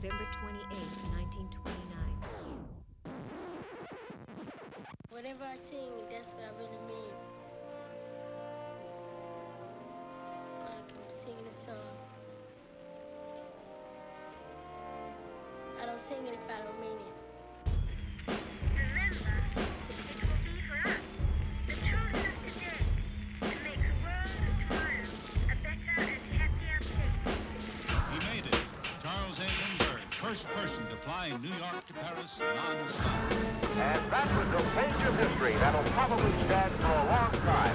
November 28, 1929. Whatever I sing, that's what I really mean. Like I'm singing a song. I don't sing it if I don't mean it. Remember, it will be for us, the children of today, to make the world of tomorrow a better and happier place. He made it. Charles A. Lindbergh, first person to fly New York to Paris non-stop. And that was a page of history that'll probably stand for a long time.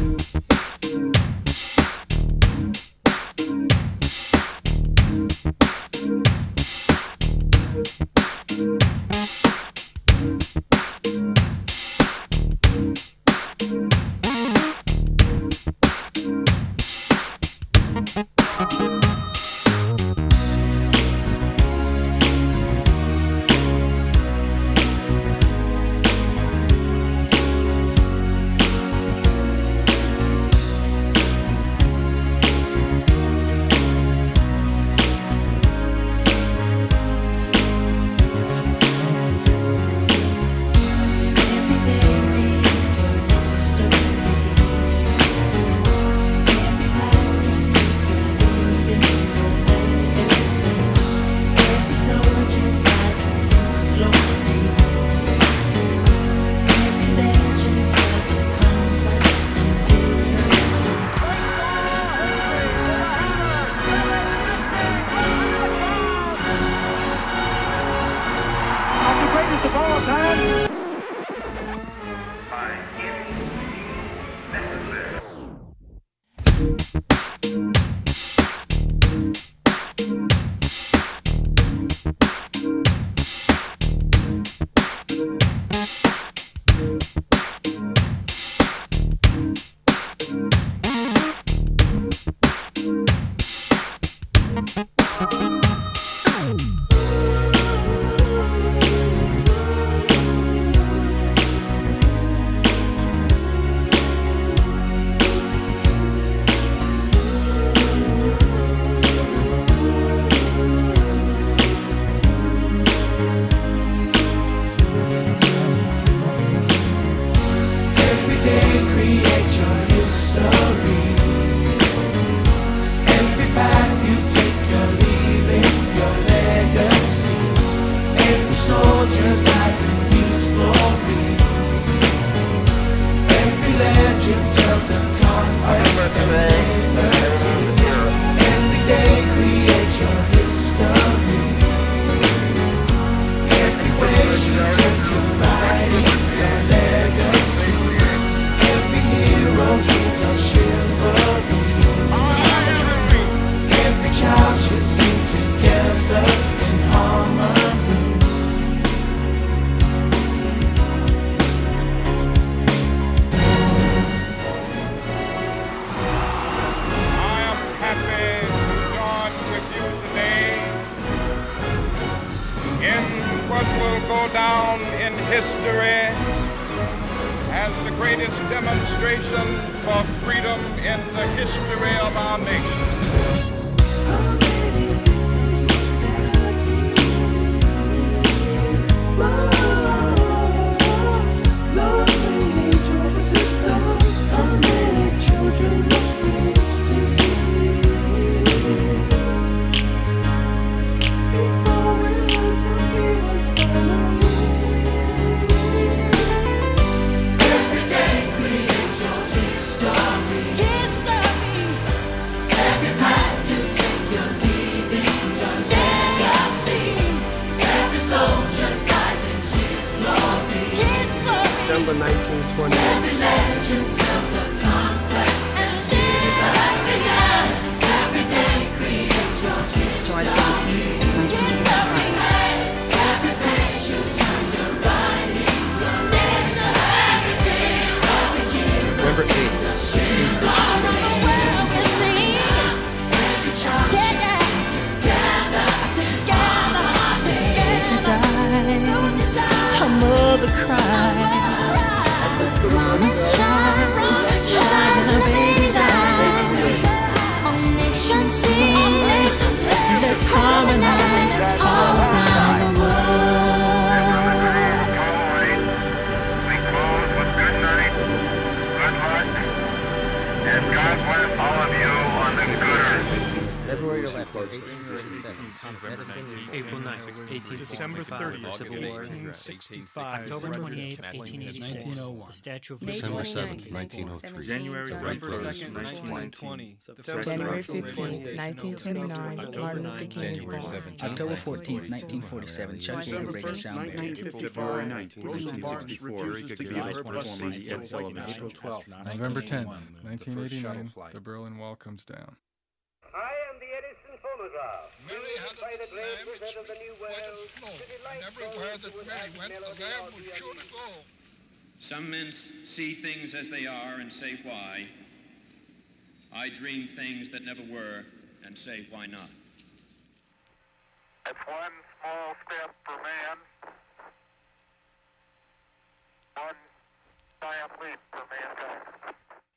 Down in history as the greatest demonstration for freedom in the history of our nation. December 1920. Every legend tells of conquest and liberty. Every day creates your history. Every page you turn, you're writing your legacy. Every hero November 8th, all around the world we sing. Every child Her mother cries, promise child, Thomas Edison is born. April 9, 1865. December 30th, Civil War. 1865. October 28, 1886. 1901. The Statue of May Liberty. 27th, 1903. January November 2nd, 1920. January 15th, 1929, Martin Luther King is born. October 14th, 1947, Chuck Yeager breaks the sound barrier. February 19th, 1964, April 12th, November 10th, 1989, the Berlin Wall comes down. I am the Edison phonograph. Used by the great wizard of the New World to delight everywhere those that who would Mary have went, the melody lamb or would the surely music. go. Some men see things as they are and say why. I dream things that never were and say why not. That's one small step